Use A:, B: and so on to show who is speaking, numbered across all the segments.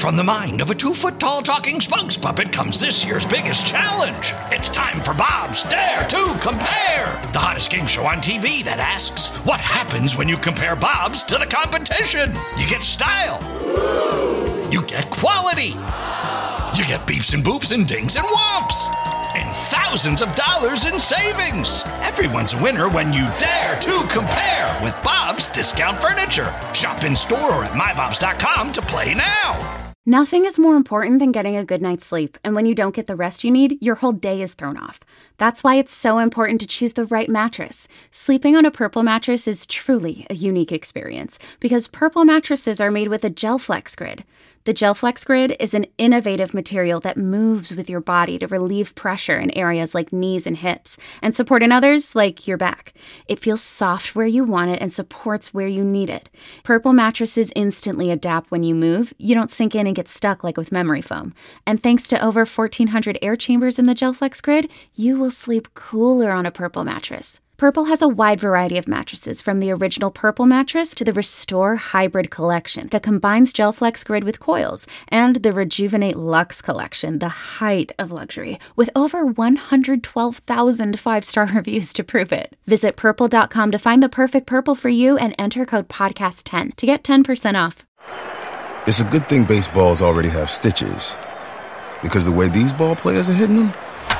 A: From the mind of a 2-foot-tall talking spokes puppet comes this year's biggest challenge. It's time for Bob's Dare to Compare, the hottest game show on TV that asks, what happens when you compare Bobs to the competition? You get style. You get quality. You get beeps and boops and dings and whomps. And thousands of dollars in savings. Everyone's a winner when you dare to compare with Bob's Discount Furniture. Shop in store or at mybobs.com to play now.
B: Nothing is more important than getting a good night's sleep, and when you don't get the rest you need, your whole day is thrown off. That's why it's so important to choose the right mattress. Sleeping on a Purple mattress is truly a unique experience, because Purple mattresses are made with a GelFlex Grid. The GelFlex Grid is an innovative material that moves with your body to relieve pressure in areas like knees and hips, and support in others like your back. It feels soft where you want it and supports where you need it. Purple mattresses instantly adapt when you move. You don't sink in and get stuck like with memory foam. And thanks to over 1,400 air chambers in the GelFlex Grid, you will sleep cooler on a Purple mattress. Purple has a wide variety of mattresses, from the original Purple mattress to the Restore Hybrid collection that combines GelFlex Grid with coils, and the Rejuvenate Luxe collection, the height of luxury, with over 112,000 5-star reviews to prove it. Visit Purple.com to find the perfect Purple for you and enter code PODCAST10 to get 10% off.
C: It's a good thing baseballs already have stitches, because the way these ball players are hitting them,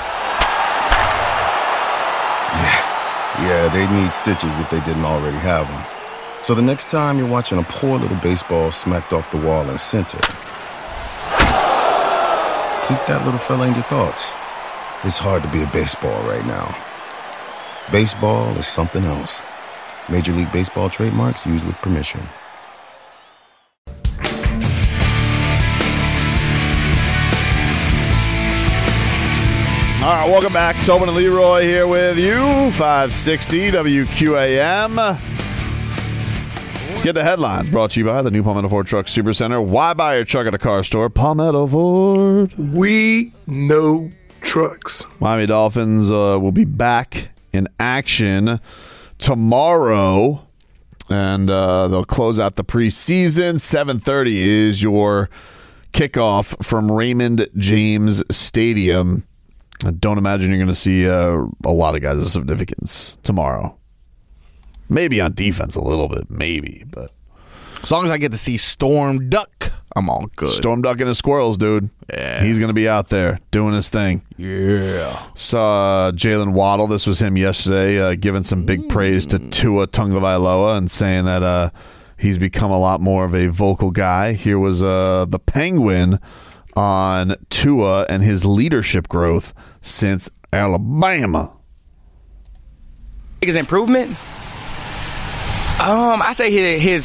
C: yeah, they need stitches if they didn't already have them. So the next time you're watching a poor little baseball smacked off the wall in center, keep that little fella in your thoughts. It's hard to be a baseball right now. Baseball is something else. Major League Baseball trademarks used with permission.
D: All right, welcome back. Tobin and Leroy here with you, 560 WQAM. Let's get the headlines brought to you by the new Palmetto Ford Truck Supercenter. Why buy your truck at a car store? Palmetto Ford.
E: We know trucks.
D: Miami Dolphins will be back in action tomorrow, and they'll close out the preseason. 7:30 is your kickoff from Raymond James Stadium. I don't imagine you're going to see a lot of guys of significance tomorrow. Maybe on defense a little bit, maybe. But
F: as long as I get to see Storm Duck, I'm all good.
D: Storm Duck and his squirrels, dude.
F: Yeah.
D: He's going to be out there doing his thing.
F: Yeah.
D: Saw Jalen Waddle. This was him yesterday, giving some big praise to Tua Tagovailoa and saying that he's become a lot more of a vocal guy. Here was the Penguin on Tua and his leadership growth since Alabama.
G: Biggest improvement? I say his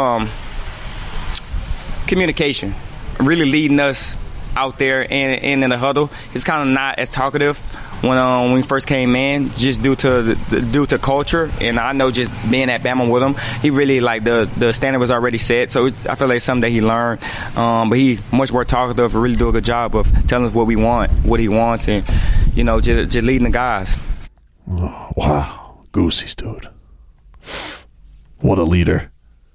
G: communication, really leading us out there and in the huddle. He's kind of not as talkative when we first came in, just due to culture. And I know just being at Bama with him, he really, like, the standard was already set. So I feel like something that he learned. But he's much more talkative and really do a good job of telling us what we want, what he wants, and, just leading the guys.
D: Oh, wow. Goosey's, dude. What a leader.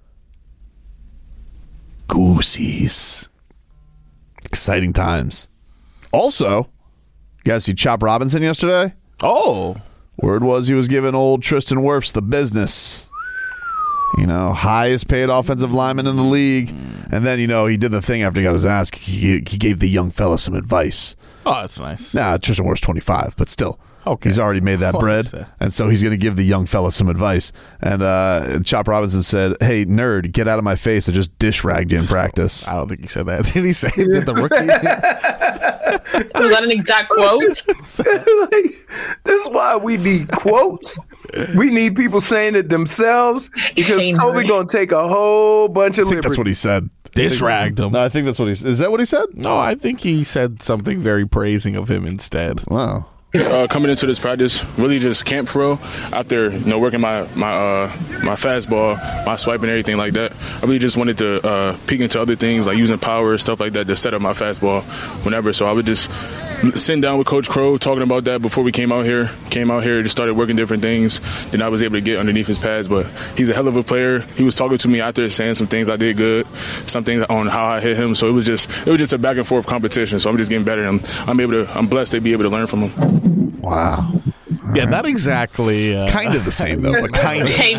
D: Goosey's. Exciting times. Also, you guys see Chop Robinson yesterday?
F: Oh.
D: Word was he was giving old Tristan Wirfs the business. Highest paid offensive lineman in the league. And then, he did the thing after he got his ass. He gave the young fella some advice.
F: Oh, that's nice.
D: Nah, Tristan Wirfs 25, but still.
F: Okay.
D: He's already made that bread, and so he's going to give the young fella some advice. And Chop Robinson said, "Hey, nerd, get out of my face. I just dish ragged you in practice."
F: I don't think he said that. Did he say did the rookie?
H: Was that an exact quote?
E: This is why we need quotes. We need people saying it themselves, because Toby going to take a whole bunch of liberty.
D: That's what he said.
F: Dish ragged him.
D: No, I think that's what he said. Is that what he said?
F: No, I think he said something very praising of him instead.
D: Wow.
I: Coming into this practice, really just camp pro. After working my fastball, my swipe and everything like that, I really just wanted to peek into other things like using power, stuff like that, to set up my fastball whenever. So I would just sitting down with Coach Crow, talking about that before we came out here, just started working different things. Then I was able to get underneath his pads. But he's a hell of a player. He was talking to me after, saying some things I did good, some things on how I hit him. So it was just a back and forth competition. So I'm just getting better. And I'm blessed to be able to learn from him.
D: Wow.
F: Yeah, not exactly.
D: Kind of the same though, but kind of.
H: Hey,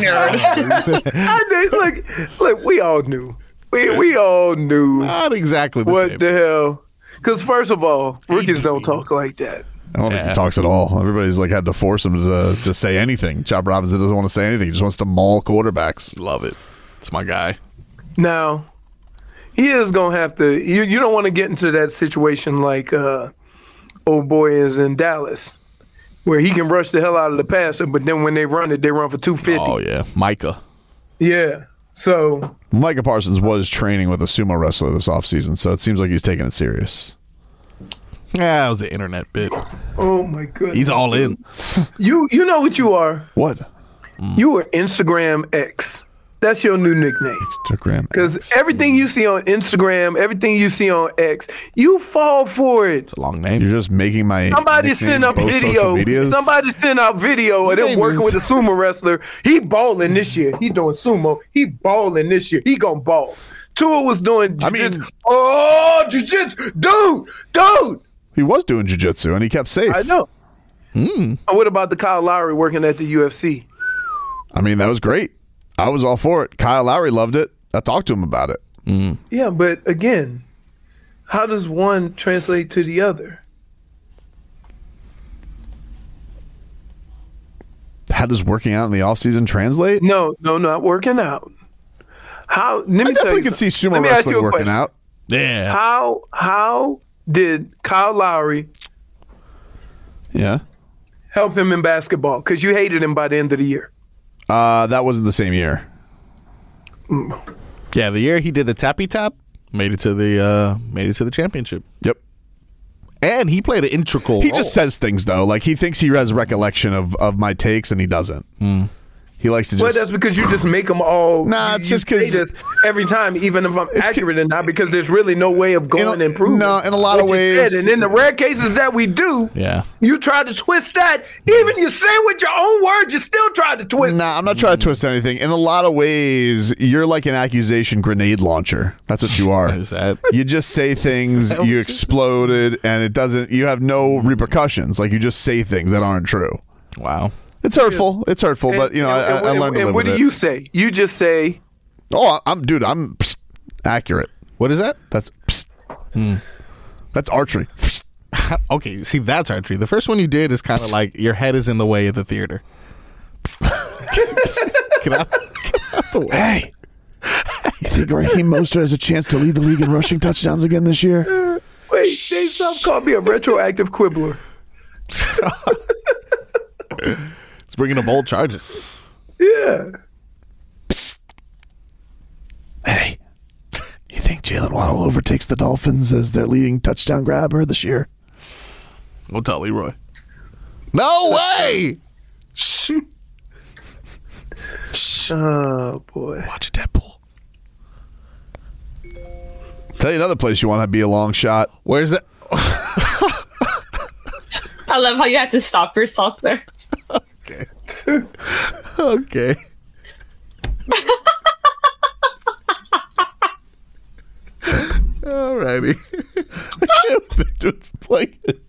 H: nerd.
E: Look, we all knew. We all knew.
F: Not exactly the
E: what
F: same.
E: the hell? Because first of all, rookies don't talk like that.
D: I don't think he talks at all. Everybody's like had to force him to say anything. Chop Robinson doesn't want to say anything. He just wants to maul quarterbacks.
F: Love it. It's my guy.
E: Now, he is going to have to. You don't want to get into that situation like old boy is in Dallas, where he can rush the hell out of the passer, but then when they run it, they run for 250.
F: Oh, yeah. Micah.
E: Yeah. So
D: Micah Parsons was training with a sumo wrestler this offseason, so it seems like he's taking it serious.
F: Yeah, it was the internet bit.
E: oh my goodness,
F: He's all in.
E: You know what you are?
D: What?
E: You are Instagram X. That's your new nickname.
D: Instagram.
E: Because everything you see on Instagram, everything you see on X, you fall for it.
F: It's a long name.
D: You're just making my
E: Somebody send up
D: both
E: video.
D: social medias?
E: Somebody send out video of them working with a sumo wrestler. He balling this year. He doing sumo. He balling this year. He gonna ball. Tua was doing jiu-jitsu. Jiu-jitsu. Dude.
D: He was doing jiu-jitsu, and he kept safe.
E: I know. What about the Kyle Lowry working at the UFC?
D: I mean, that was great. I was all for it. Kyle Lowry loved it. I talked to him about it.
E: Yeah, but again, how does one translate to the other?
D: How does working out in the offseason translate?
E: No, not working out. How? Let me
D: I definitely could see sumo wrestling working out.
F: Yeah.
E: How did Kyle Lowry help him in basketball? Because you hated him by the end of the year.
D: That wasn't the same year.
F: Yeah, the year he did the tappy tap, made it to the championship.
D: Yep.
F: And he played an integral
D: He
F: role.
D: just says things, though. Like, he thinks he has recollection of my takes, and he doesn't. He likes to just...
E: Well, that's because you just make them all...
D: Nah, it's just because...
E: every time, even if I'm accurate or not, because there's really no way of going and proving.
D: No, in a lot of ways...
E: And in the rare cases that we do, you try to twist that. Even you say with your own words, you still try to twist.
D: Nah, I'm not trying to twist anything. In a lot of ways, you're like an accusation grenade launcher. That's what you are.
F: What is that?
D: You just say things, you exploded, and it doesn't... You have no repercussions. Like, you just say things that aren't true.
F: Wow.
D: It's hurtful. It's hurtful, but, you know, I learned to live with it.
E: And what do you say? You just say...
D: Oh, I'm accurate.
F: What is that?
D: That's archery.
F: Okay, see, that's archery. The first one you did is kind of like your head is in the way of the theater. Get out the way.
D: Hey, you think Raheem Mostert has a chance to lead the league in rushing touchdowns again this year?
E: Wait, Dave South called me a retroactive quibbler.
F: It's bringing up old charges.
E: Yeah.
D: Hey, you think Jalen Waddle overtakes the Dolphins as their leading touchdown grabber this year?
F: We'll tell Leroy. No way! Shh.
E: Oh, boy.
D: Watch Deadpool. Tell you another place you want to be a long shot.
F: Where's it?
H: I love how you had to stop yourself there.
F: Okay. Okay. Alrighty.
D: Just like it.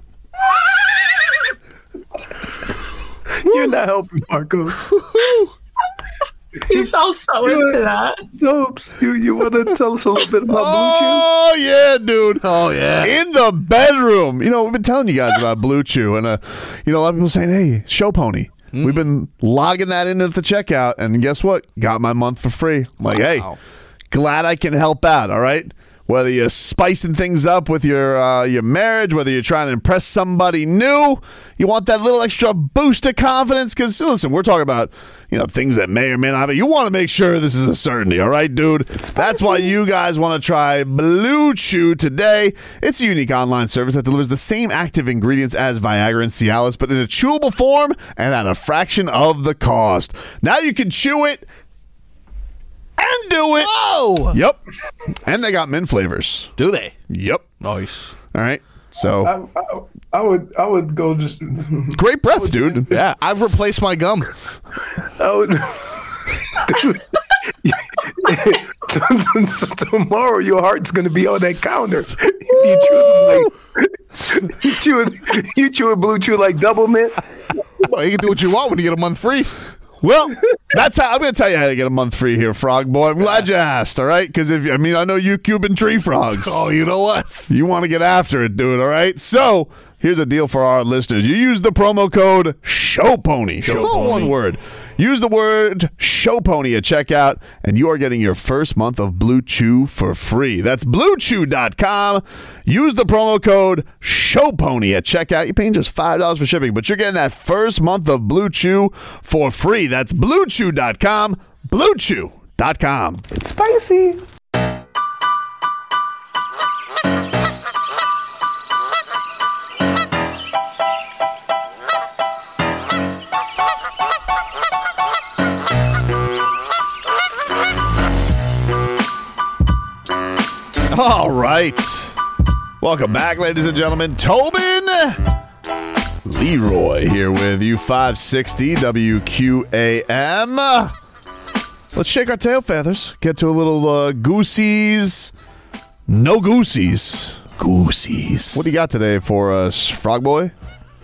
E: You're not helping, Marcos.
H: You fell so into that.
E: Dopes, you want to tell us a little bit about Blue Chew?
D: Oh, yeah, dude.
F: Oh, yeah.
D: In the bedroom. You know, we've been telling you guys about Blue Chew, and, you know, a lot of people saying, hey, Show Pony. We've been logging that in at the checkout, and guess what? Got my month for free. I'm like, hey, glad I can help out, all right? Whether you're spicing things up with your marriage, whether you're trying to impress somebody new, you want that little extra boost of confidence. Because listen, we're talking about things that may or may not happen. You want to make sure this is a certainty, all right, dude? That's why you guys want to try Blue Chew today. It's a unique online service that delivers the same active ingredients as Viagra and Cialis, but in a chewable form and at a fraction of the cost. Now you can chew it and do it.
F: Whoa!
D: Yep. And they got mint flavors.
F: Do they?
D: Yep.
F: Nice.
D: All right. So
E: I would go just
D: great breath, dude.
F: Yeah, I've replaced my gum.
E: I would. Tomorrow your heart's gonna be on that counter. You chew blue chew like double mint.
F: Well, you can do what you want when you get a month free.
D: Well, that's how I'm going to tell you how to get a month free here, Frog Boy. I'm glad you asked, all right? Because I know you Cuban tree frogs.
F: Oh, you know what?
D: You want to get after it, dude, all right? So here's a deal for our listeners. You use the promo code SHOWPONY. It's all one word. Use the word SHOWPONY at checkout, and you are getting your first month of Blue Chew for free. That's BlueChew.com. Use the promo code SHOWPONY at checkout. You're paying just $5 for shipping, but you're getting that first month of Blue Chew for free. That's BlueChew.com. BlueChew.com.
E: It's spicy.
D: All right. Welcome back, ladies and gentlemen. Tobin Leroy here with you, 560 WQAM. Let's shake our tail feathers. Get to a little goosies. No goosies. Goosies. What do you got today for us, Frog Boy?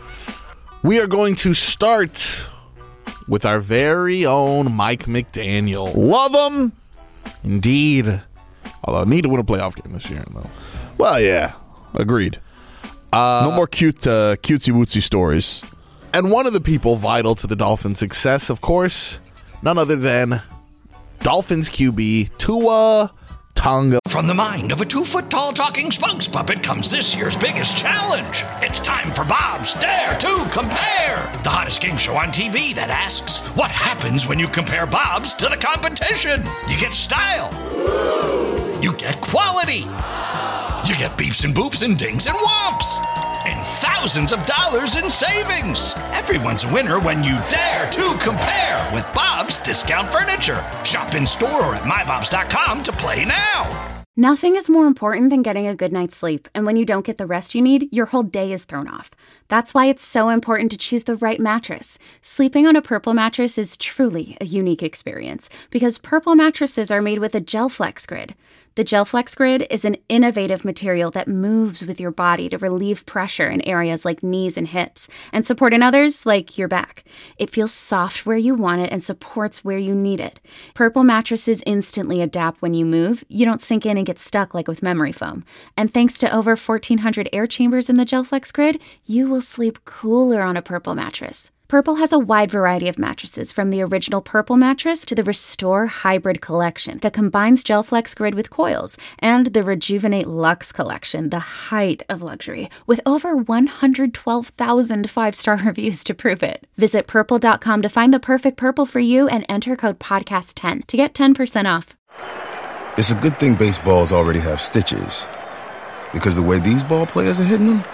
F: We are going to start with our very own Mike McDaniel.
D: Love him.
F: Indeed. Although I need to win a playoff game this year, though.
D: Well, yeah. Agreed. No more cutesy-wootsy stories.
F: And one of the people vital to the Dolphins' success, of course, none other than Dolphins QB Tua Tagovailoa.
A: From the mind of a 2-foot-tall talking spokes puppet comes this year's biggest challenge. It's time for Bob's Dare to Compare, the hottest game show on TV that asks, what happens when you compare Bob's to the competition? You get style. You get quality. You get beeps and boops and dings and whomps. And thousands of dollars in savings. Everyone's a winner when you dare to compare with Bob's Discount Furniture. Shop in store or at mybobs.com to play now.
B: Nothing is more important than getting a good night's sleep, and when you don't get the rest you need, your whole day is thrown off. That's why it's so important to choose the right mattress. Sleeping on a Purple mattress is truly a unique experience, because Purple mattresses are made with a GelFlex Grid. The GelFlex Grid is an innovative material that moves with your body to relieve pressure in areas like knees and hips, and support in others like your back. It feels soft where you want it and supports where you need it. Purple mattresses instantly adapt when you move. You don't sink in and get stuck like with memory foam. And thanks to over 1,400 air chambers in the GelFlex Grid, you will sleep cooler on a Purple mattress. Purple has a wide variety of mattresses, from the original Purple mattress to the Restore Hybrid collection that combines GelFlex Grid with coils, and the Rejuvenate Luxe collection, the height of luxury, with over 112,000 5-star reviews to prove it. Visit Purple.com to find the perfect Purple for you and enter code PODCAST10 to get 10% off.
C: It's a good thing baseballs already have stitches, because the way these ball players are hitting them,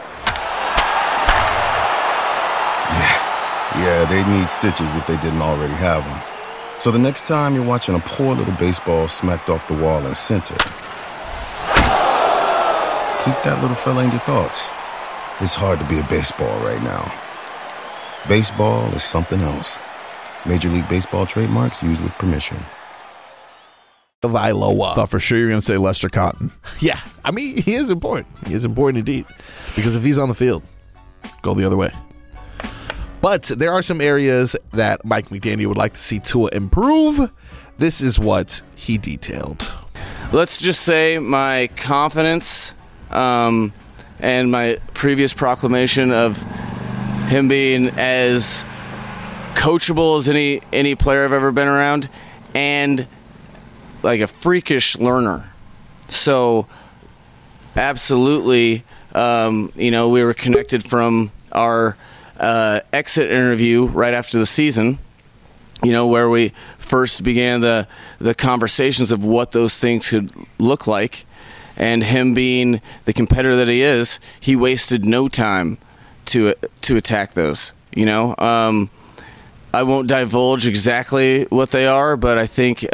C: yeah, they'd need stitches if they didn't already have them. So the next time you're watching a poor little baseball smacked off the wall in center, keep that little fella in your thoughts. It's hard to be a baseball right now. Baseball is something else. Major League Baseball trademarks used with permission.
F: Vailoa.
D: Thought for sure you were going to say Lester Cotton.
F: Yeah, I mean, he is important. He is important indeed. Because if he's on the field, go the other way. But there are some areas that Mike McDaniel would like to see Tua improve. This is what he detailed.
J: Let's just say my confidence and my previous proclamation of him being as coachable as any player I've ever been around, and like a freakish learner. So absolutely, we were connected from our exit interview right after the season, where we first began the conversations of what those things could look like. And him being the competitor that he is, he wasted no time to attack those. I won't divulge exactly what they are, but I think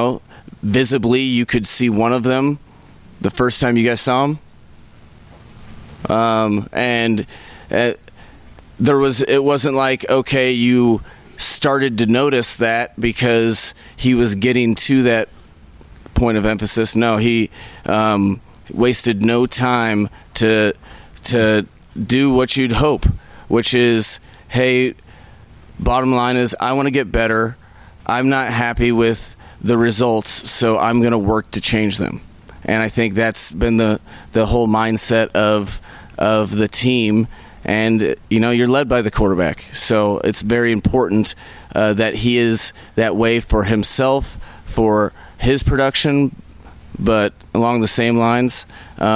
J: visibly you could see one of them the first time you guys saw him. And it wasn't like, okay, you started to notice that because he was getting to that point of emphasis. No, he wasted no time to do what you'd hope, which is, hey, bottom line is I want to get better. I'm not happy with the results, so I'm going to work to change them. And I think that's been the whole mindset of the team. And, you're led by the quarterback. So it's very important that he is that way for himself, for his production, but along the same lines,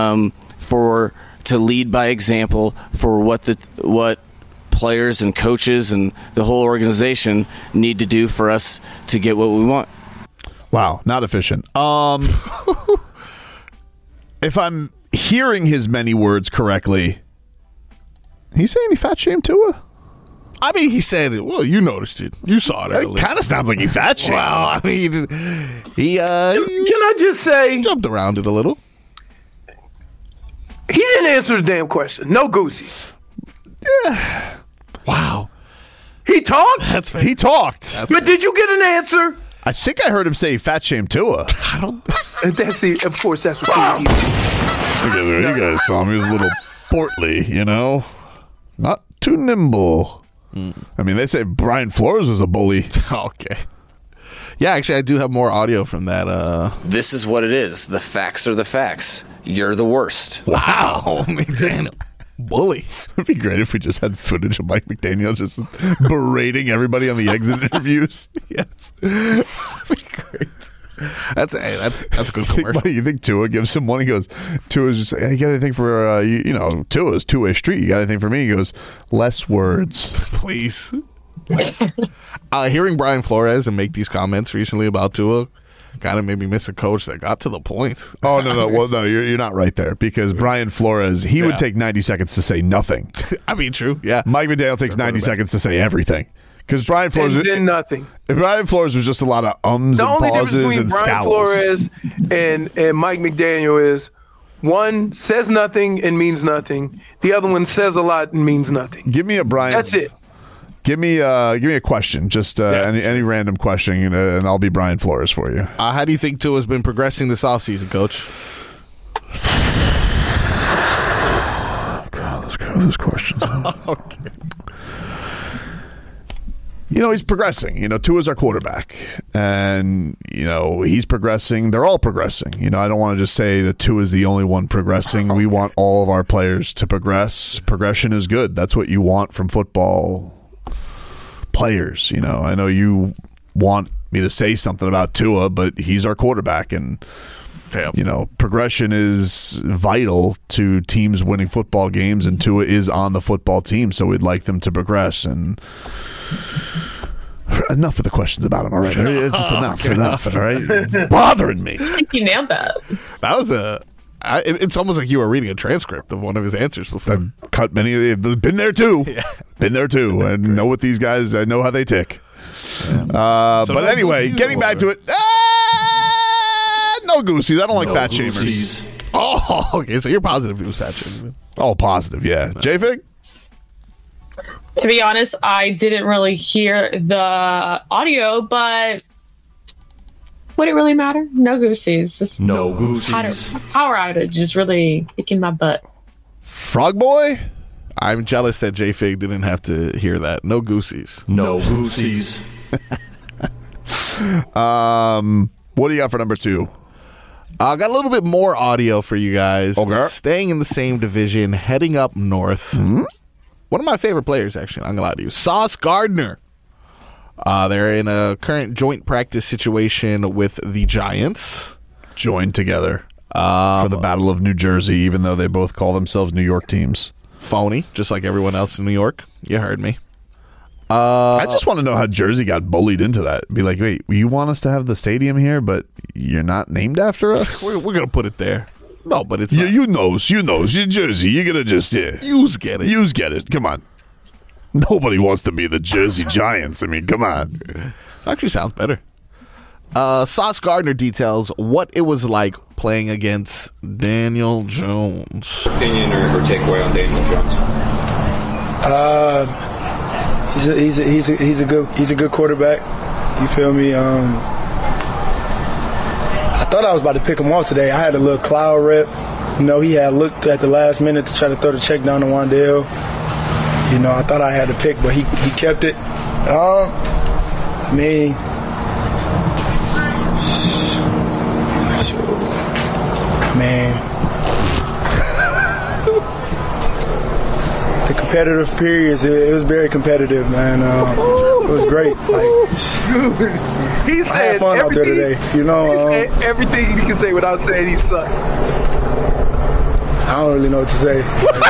J: to lead by example for what players and coaches and the whole organization need to do for us to get what we want.
D: Wow, not efficient. If I'm hearing his many words correctly, he's saying he fat shamed Tua?
F: I mean, he said it. Well, you noticed it. You saw it.
D: It kind of sounds like he fat shamed.
F: Well, I mean, he
E: Can I just say,
F: jumped around it a little.
E: He didn't answer the damn question. No goosies.
D: Yeah.
F: Wow.
E: He talked?
D: He talked.
E: But did you get an answer?
D: I think I heard him say he fat shamed Tua.
E: Of course, that's what he
D: You guys saw him. He was a little portly, not too nimble. I mean, they say Brian Flores was a bully.
F: Okay. Yeah, actually, I do have more audio from that.
J: This is what it is. The facts are the facts. You're the worst.
F: Wow. McDaniel. Bully.
D: It'd be great if we just had footage of Mike McDaniel just berating everybody on the exit interviews.
F: Yes. That'd be great. That's a good commercial.
D: You think Tua gives him one? He goes, Tua's just like, hey, you got anything for, Tua's two-way street. You got anything for me? He goes, less words.
F: Please. Hearing Brian Flores and make these comments recently about Tua kind of made me miss a coach that got to the point.
D: Oh, no. Well, no, you're not right there because Brian Flores, he would take 90 seconds to say nothing.
F: I mean, true. Yeah.
D: Mike McDaniel takes 90 seconds to say everything. Because Brian Flores
E: did nothing.
D: Brian Flores was just a lot of ums and pauses and scowls.
E: Brian Flores and Mike McDaniel is one says nothing and means nothing. The other one says a lot and means nothing.
D: Give me a Brian.
E: That's it.
D: Give me a question, just any random question, and I'll be Brian Flores for you.
F: How do you think Tua's been progressing this offseason, Coach?
D: God, let's go with those questions.
F: Okay.
D: He's progressing. Tua's our quarterback. And, he's progressing. They're all progressing. I don't want to just say that Tua's the only one progressing. We want all of our players to progress. Progression is good. That's what you want from football players. I know you want me to say something about Tua, but he's our quarterback. And, progression is vital to teams winning football games. And Tua is on the football team. So we'd like them to progress. And enough of the questions about him already. It's just enough. All right, it's bothering me.
H: I think you nailed that.
F: That was it's almost like you were reading a transcript of one of his answers before.
D: I've cut many of them. Been there too. Yeah. Been there too. I know what these guys. I know how they tick. Yeah. But anyway, getting back to it. No goosies. I don't like fat shamers.
F: Oh, okay. So you're positive he was fat shaming.
D: Oh, positive. Yeah. J-Fig?
H: To be honest, I didn't really hear the audio, but would it really matter? No goosies. Just
A: no goosies.
H: Power outage is really kicking my butt.
D: Frog Boy?
F: I'm jealous that J-Fig didn't have to hear that. No goosies.
A: No goosies.
D: What do you got for number 2?
F: I got a little bit more audio for you guys.
D: Okay.
F: Staying in the same division, heading up north. Mm-hmm. One of my favorite players, actually, I'm going to lie to you, Sauce Gardner. They're in a current joint practice situation with the Giants.
D: Joined together for the Battle of New Jersey, even though they both call themselves New York teams.
F: Phony, just like everyone else in New York. You heard me.
D: I just want to know how Jersey got bullied into that. Be like, wait, you want us to have the stadium here, but you're not named after us?
F: We're going to put it there. No, but it's
D: you knows. You're Jersey. You're going to just,
F: Yous get it.
D: Come on. Nobody wants to be the Jersey Giants. I mean, come on.
F: Actually sounds better. Sauce Gardner details what it was like playing against Daniel Jones.
K: Opinion or takeaway on Daniel Jones?
L: He's a good quarterback. You feel me? I thought I was about to pick him off today. I had a little cloud rip. You know, he had looked at the last minute to try to throw the check down to Wan'Dale. You know, I thought I had to pick, but he kept it. Man. The competitive periods, it was very competitive, man. It was great.
E: He said
L: fun out there today. You know,
E: he said everything you can say without saying he sucked.
L: I don't really know what to say.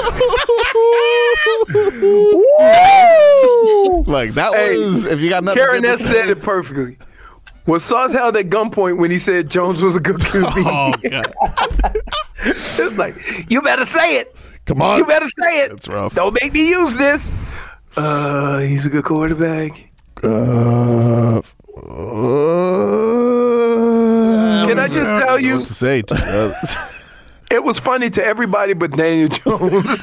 F: Like that was, if you got nothing.
E: Karen S said it perfectly. Was Sauce held at gunpoint when he said Jones was a good QB?
F: Oh, God.
E: It's like, you better say it.
F: Come on.
E: You better say it.
F: That's rough.
E: Don't make me use this. He's a good quarterback.
F: Can
E: I just tell you?
F: What to say?
E: It was funny to everybody but Daniel Jones.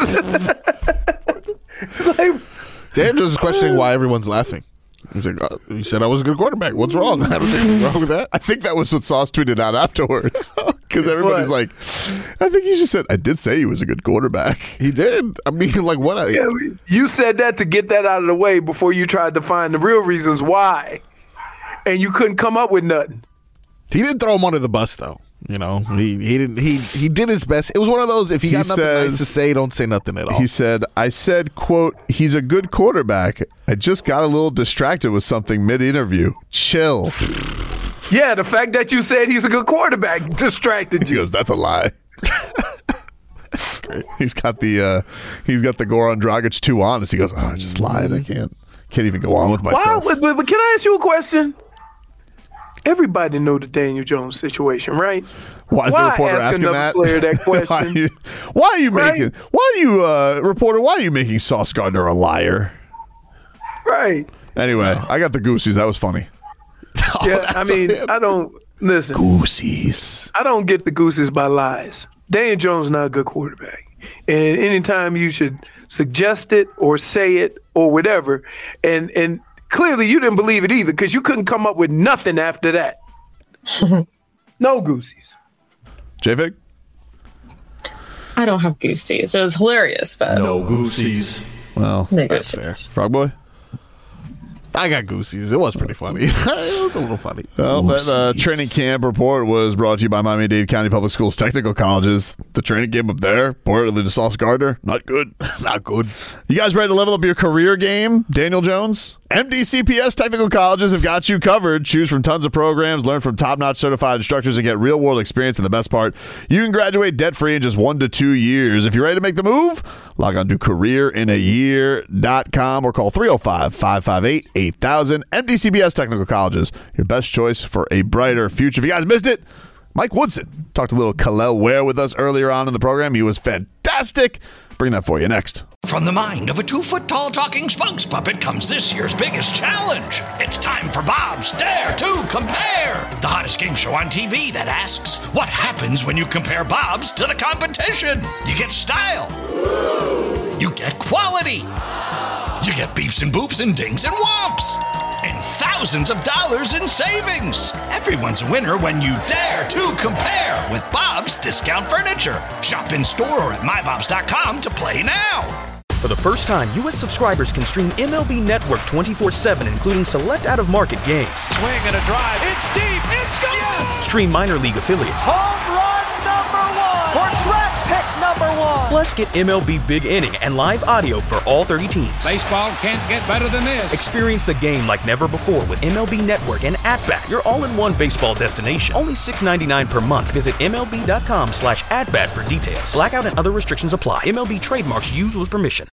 F: Dan just is questioning why everyone's laughing. He's like, you said I was a good quarterback. What's wrong? I don't think anything wrong with that.
D: I think that was what Sauce tweeted out afterwards. Because everybody's like, I think he just said, I did say he was a good quarterback.
F: He did. I mean, like, what?
E: You said that to get that out of the way before you tried to find the real reasons why. And you couldn't come up with nothing.
F: He didn't throw him under the bus, though. You know, he didn't. He did his best. It was one of those. If you got nothing nice to say, don't say nothing at all.
D: He said, "I said, quote, he's a good quarterback. I just got a little distracted with something mid-interview. Chill."
E: Yeah, the fact that you said he's a good quarterback distracted you.
D: He goes, "That's a lie." Great. He's got the Goran Dragic 2 honest. He goes, "Oh, I just lied. I can't even go on with myself."
E: But can I ask you a question? Everybody know the Daniel Jones situation, right?
D: Why is the reporter asking that?
E: Player that question?
D: why are you making? Why are you, reporter? Why are you making Sauce Gardner a liar?
E: Right.
D: Anyway, I got the Goosies. That was funny.
E: Yeah, I mean, I don't listen.
D: Goosies.
E: I don't get the Goosies by lies. Daniel Jones is not a good quarterback, and anytime you should suggest it or say it or whatever, and. Clearly, you didn't believe it either because you couldn't come up with nothing after that. No Goosies.
D: J-Vic?
H: I don't have Goosies. It was hilarious, but
A: no Goosies.
D: Well,
H: no
F: that's
H: Goosies.
F: fair.
D: Frog Boy?
F: I got Goosies. It was pretty funny. It was a little funny.
D: Well, that training camp report was brought to you by Miami-Dade County Public Schools Technical Colleges. The training camp up there, reportedly to Sauce Gardner, not good.
F: Not good.
D: You guys ready to level up your career game, Daniel Jones? MDCPS Technical Colleges have got you covered. Choose from tons of programs, learn from top-notch certified instructors, and get real-world experience. And the best part, you can graduate debt-free in just 1 to 2 years. If you're ready to make the move, log on to careerinayear.com or call 305-558-8000. MDCPS Technical Colleges, your best choice for a brighter future. If you guys missed it, Mike Woodson talked a little Khalil Ware with us earlier on in the program. He was fantastic. Bring that for you next.
A: From the mind of a 2-foot-tall talking spokes puppet comes this year's biggest challenge. It's time for Bob's Dare to Compare, the hottest game show on TV that asks, what happens when you compare Bob's to the competition? You get style. You get quality. You get beeps and boops and dings and whomps. And thousands of dollars in savings. Everyone's a winner when you dare to compare with Bob's Discount Furniture. Shop in store or at mybobs.com to play now.
M: For the first time, U.S. subscribers can stream MLB Network 24/7, including select out-of-market games.
N: Swing and a drive. It's deep. It's gone. Yes!
M: Stream minor league affiliates.
N: Home run #1. Or track pick #1.
M: Plus, get MLB Big Inning and live audio for all 30 teams.
N: Baseball can't get better than this.
M: Experience the game like never before with MLB Network and At-Bat, your all-in-one baseball destination. Only $6.99 per month. Visit MLB.com/atbat for details. Blackout and other restrictions apply. MLB trademarks used with permission.